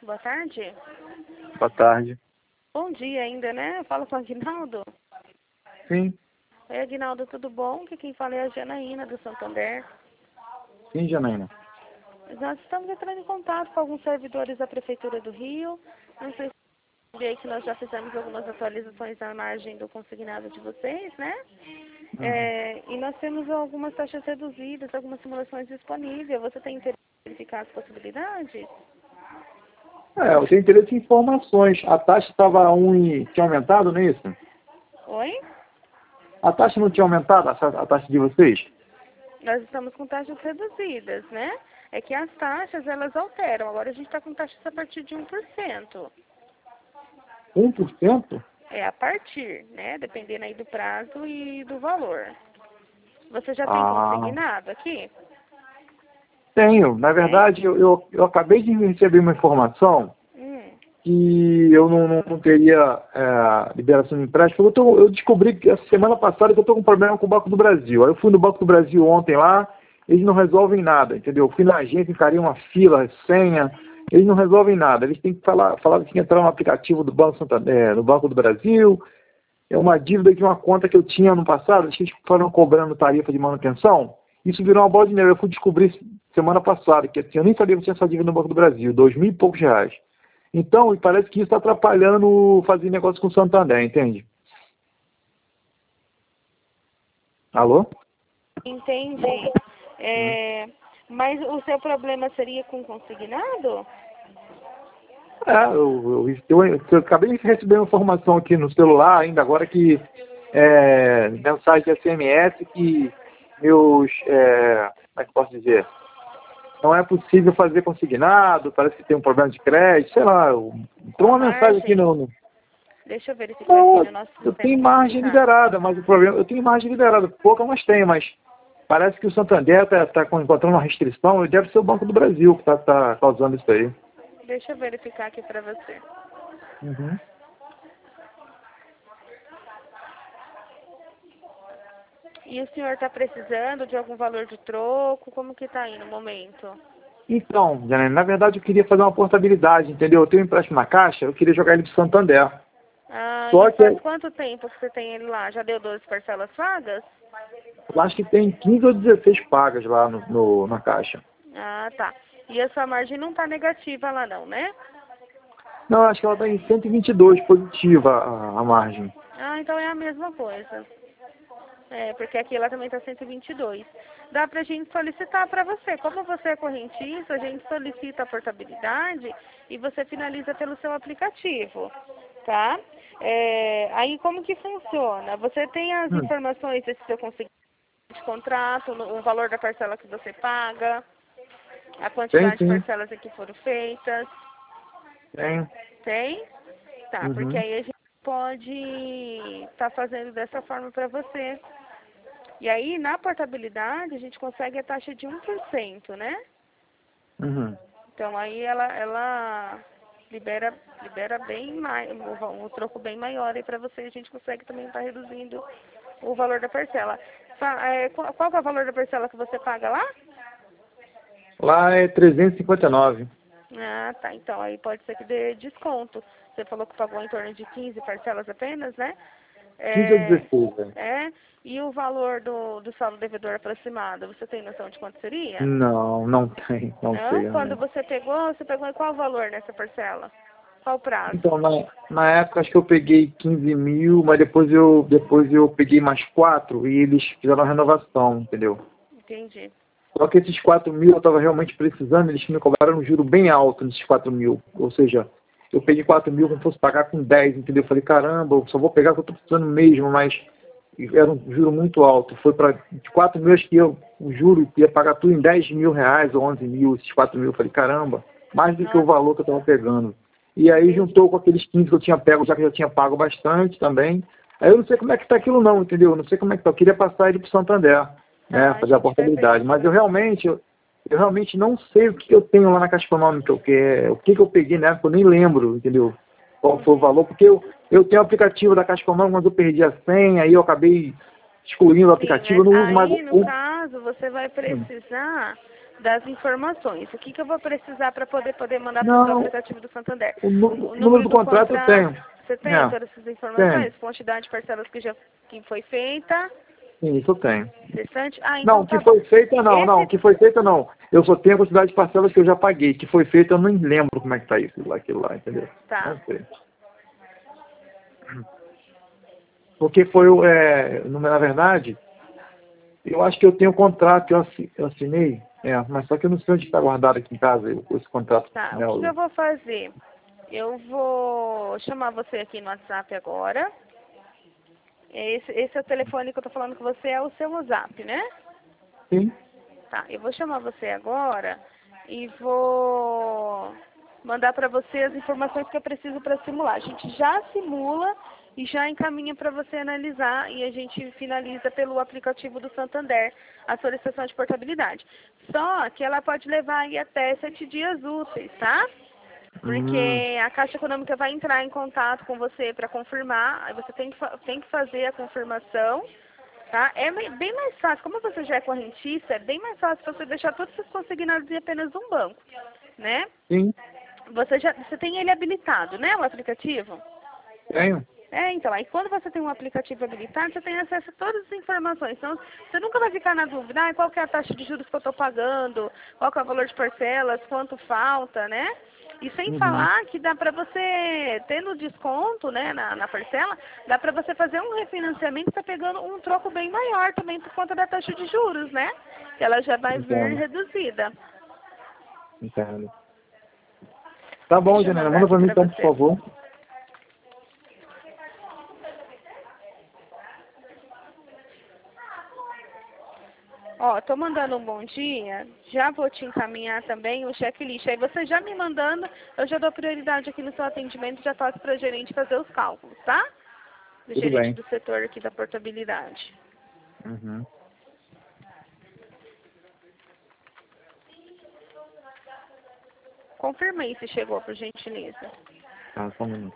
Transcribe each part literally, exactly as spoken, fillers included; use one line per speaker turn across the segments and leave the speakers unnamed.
Boa tarde.
Boa tarde.
Bom dia ainda, né? Fala com o Aguinaldo.
Sim.
Oi, Aguinaldo, tudo bom? Que quem fala é a Janaína, do Santander.
Sim, Janaína.
Nós estamos entrando em contato com alguns servidores da Prefeitura do Rio. Não sei se você que nós já fizemos algumas atualizações na margem do consignado de vocês, né?
Uhum.
É, e nós temos algumas taxas reduzidas, algumas simulações disponíveis. Você tem interesse em verificar as possibilidades?
É, eu tenho interesse em informações. A taxa estava um e tinha aumentado, não é isso?
Oi?
A taxa não tinha aumentado, a a taxa de vocês?
Nós estamos com taxas reduzidas, né? É que as taxas, elas alteram. Agora a gente está com taxas a partir de um por cento.
um por cento?
É a partir, né? Dependendo aí do prazo e do valor. Você já tem
Ah,
consignado aqui?
tenho. Na
Tem?
verdade, eu, eu, eu acabei de receber uma informação
Hum.
que eu não, não, não teria é, liberação de empréstimo. Eu, tô, eu descobri que a semana passada que eu estou com problema com o Banco do Brasil. Aí eu fui no Banco do Brasil ontem lá, eles não resolvem nada, entendeu? Eu fui na agência, encarei uma fila, senha, eles não resolvem nada. Eles têm que falar, falar que tem que entrar no aplicativo do Banco, Santander, do Banco do Brasil. É uma dívida de uma conta que eu tinha no passado, eles foram cobrando tarifa de manutenção. Isso virou uma bola de neve. Eu fui descobrir semana passada, que eu nem sabia que tinha essa dívida no Banco do Brasil, dois mil e poucos reais. Então, parece que isso está atrapalhando fazer negócio com o Santander, entende? Alô?
Entendi. É, mas o seu problema seria com consignado?
É, eu, eu, eu, eu acabei de receber uma informação aqui no celular, ainda agora que é, mensagem de S M S que meus, é, como é que eu posso dizer? Não é possível fazer consignado, parece que tem um problema de crédito, sei lá. Tem uma mensagem aqui
Margem?
no... no
Deixa eu verificar aqui
não,
no nosso
eu
sistema
tenho
como que
margem
tá.
liberada, mas o problema... Eu tenho margem liberada, pouca, mas tenho, mas parece que o Santander está tá tá encontrando uma restrição e deve ser o Banco do Brasil que está tá causando isso aí.
Deixa eu verificar aqui para você.
Uhum.
E o senhor está precisando de algum valor de troco? Como que está aí no momento?
Então, Janaína, na verdade eu queria fazer uma portabilidade, entendeu? Eu tenho um empréstimo na Caixa, eu queria jogar ele pro Santander.
Ah,
Só
e
que
faz quanto tempo que você tem ele lá? Já deu doze parcelas pagas?
eu acho que tem quinze ou dezesseis pagas lá no, no- na Caixa.
Ah, tá. E a sua margem não está negativa lá não, né?
Não, acho que ela está em cento e vinte e dois positiva a, a margem.
Ah, então é a mesma coisa. É, porque aqui ela também está cento e vinte e dois. Dá pra gente solicitar para você. Como você é correntista, a gente solicita a portabilidade e você finaliza pelo seu aplicativo, tá? É, aí como que funciona? Você tem as
Hum,
informações desse seu consignado de contrato, no- o valor da parcela que você paga, a
tem
quantidade de
sim,
parcelas que foram feitas.
tem.
Tem? Tá, porque
Uhum,
aí a gente pode estar fazendo dessa forma para você. E aí, na portabilidade, a gente consegue a taxa de um por cento, né?
uhum.
Então, aí ela, ela libera, libera bem mais, um, um troco bem maior aí para você. A gente consegue também estar reduzindo o valor da parcela. Fa- é, qual, qual que é o valor da parcela que você paga lá?
Lá é trezentos e cinquenta e nove.
Ah, tá. Então, aí pode ser que dê desconto. Você falou que pagou em torno de quinze parcelas apenas, né?
quinze ou
É,
dezesseis, né?
é. E o valor do, do saldo devedor aproximado, você tem noção de quanto seria?
Não, não tem, não
Não?
sei.
Quando
Não.
você pegou, você pegou em qual valor nessa parcela? Qual prazo?
Então, na, na época acho que eu peguei quinze mil, mas depois eu, depois eu peguei mais quatro e eles fizeram a renovação, entendeu?
Entendi.
Só que esses quatro mil eu estava realmente precisando, eles me cobraram um juro bem alto nesses quatro mil. Ou seja, eu peguei quatro mil como se fosse pagar com dez, entendeu? Eu falei, caramba, eu só vou pegar o que eu estou precisando mesmo, mas era um juro muito alto. Foi para quatro mil, acho que eu, o juro ia pagar tudo em dez mil reais ou onze mil, esses quatro mil. Eu falei, caramba, mais do que o
Nossa,
valor que eu estava pegando. E aí
entendi.
juntou com aqueles quinze que eu tinha pego, já que eu já tinha pago bastante também. Aí eu não sei como é que está aquilo não, entendeu? Eu não sei como é que tá. Eu queria passar ele para o Santander, né,
Tá, a
fazer a
gente vai ver
portabilidade.
aqui
Mas eu
pra...
realmente, eu, eu realmente não sei o que eu tenho lá na Caixa Econômica, o que, é- o que, que eu peguei na época, eu nem lembro, entendeu? Qual foi o
Uhum.
valor, porque eu, eu tenho o aplicativo da Caixa Econômica, mas eu perdi a senha, aí eu acabei excluindo o
Sim,
aplicativo,
mas
eu não uso mais
aí,
o...
no
o-
caso, você vai
Hum,
precisar das informações. O que, que eu vou precisar para poder, poder mandar para o seu aplicativo do Santander?
O, nu, o número, número do, do contrato, contrato eu tenho.
Você tem é, todas essas informações? Tenho. Quantidade de parcelas que já que foi feita?
Sim, isso eu tenho.
Restante? Ah, então
não,
tá
que foi
bom.
feita não,
Esse...
não, que foi feita não. Eu só tenho a quantidade de parcelas que eu já paguei. Que foi feita eu nem lembro como é que tá isso lá, aquilo lá, entendeu?
Tá.
Não sei. Porque foi, é, na verdade, eu acho que eu tenho um contrato que eu assinei, é, mas só que eu não sei onde está guardado aqui em casa esse contrato.
Tá,
né,
o que, que eu vou fazer? Eu vou chamar você aqui no WhatsApp agora. Esse, esse é o telefone que eu tô falando com você, é o seu WhatsApp, né?
Sim.
Tá, eu vou chamar você agora e vou mandar para você as informações que eu preciso para simular. A gente já simula e já encaminha para você analisar e a gente finaliza pelo aplicativo do Santander a solicitação de portabilidade. Só que ela pode levar aí até sete dias úteis, tá? Porque hum. a Caixa Econômica vai entrar em contato com você para confirmar, aí você tem que, tem que fazer a confirmação, tá? É bem mais fácil, como você já é correntista, é bem mais fácil você deixar todos os consignados em apenas um banco, né?
Sim.
Você, já, você tem ele habilitado, né, o aplicativo?
Tenho.
É, então, aí quando você tem um aplicativo habilitado, você tem acesso a todas as informações. Então, você nunca vai ficar na dúvida, ah, qual que é a taxa de juros que eu estou pagando, qual que é o valor de parcelas, quanto falta, né? E sem
uhum.
falar que dá para você, tendo desconto, né, na, na parcela, dá para você fazer um refinanciamento que tá pegando um troco bem maior também por conta da taxa de juros, né? Que ela já vai
Entendo.
vir reduzida.
Entendo. Tá bom, Janela, manda para mim então, por favor.
Ó, tô mandando um bom dia, já vou te encaminhar também o checklist. Aí você já me mandando, eu já dou prioridade aqui no seu atendimento, já passo para a gerente fazer os cálculos, tá? Do
Tudo
gerente
bem.
do setor aqui da portabilidade.
Uhum.
Confirma aí se chegou, por gentileza.
Tá, só um minuto.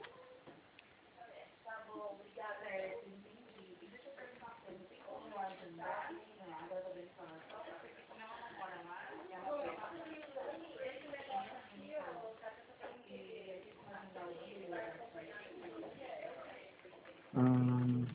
Hum.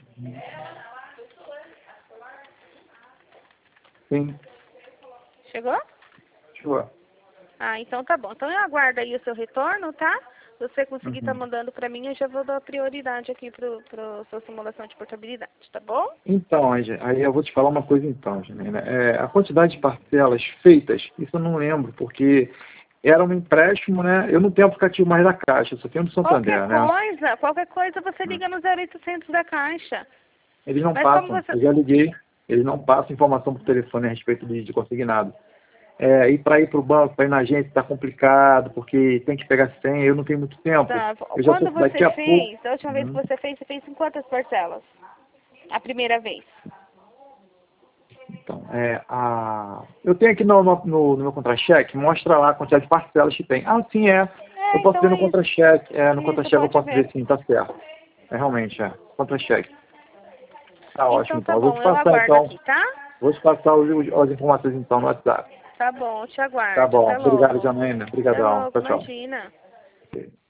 Sim.
Chegou?
Chegou.
Ah, então tá bom. Então eu aguardo aí o seu retorno, tá? Se você conseguir estar
Uhum.
tá mandando para mim, eu já vou dar prioridade aqui para a sua simulação de portabilidade, tá bom?
Então, aí eu vou te falar uma coisa então, Janina. É, a quantidade de parcelas feitas, isso eu não lembro, porque era um empréstimo, né? Eu não tenho aplicativo mais da Caixa, eu só tenho do Santander,
qualquer
né?
coisa, qualquer coisa você liga no zero oitocentos da Caixa.
Eles não
Mas
passam,
como você...
eu já liguei, eles não passam informação por telefone a respeito de, de consignado. É, e para ir para o banco, para ir na agência, está complicado, porque tem que pegar senha, eu não tenho muito tempo.
Tá.
Eu já tô,
Quando
daqui
você
a
fez,
pouco...
da última vez que
Uhum.
você fez, você fez em quantas parcelas? A primeira vez.
Então, é, a... eu tenho aqui no, no, no meu contra-cheque, mostra lá a quantidade de parcelas que tem. Ah, sim, é.
É,
Eu posso
então
ver
é
no
isso.
contra-cheque. É, no
Isso,
contra-cheque eu
pode
posso
ver.
ver sim, tá certo. É realmente, é. Contra-cheque. Tá ótimo,
Então
então.
tá
Eu vou
bom,
te
eu
passar,
aguardo
então.
aqui, tá?
Vou te passar os, os, as informações, então, no WhatsApp.
Tá bom, te
Tá
aguardo.
bom.
Até
Obrigado,
logo.
Janaína.
Até
Obrigadão.
logo,
Tchau, tchau.
imagina.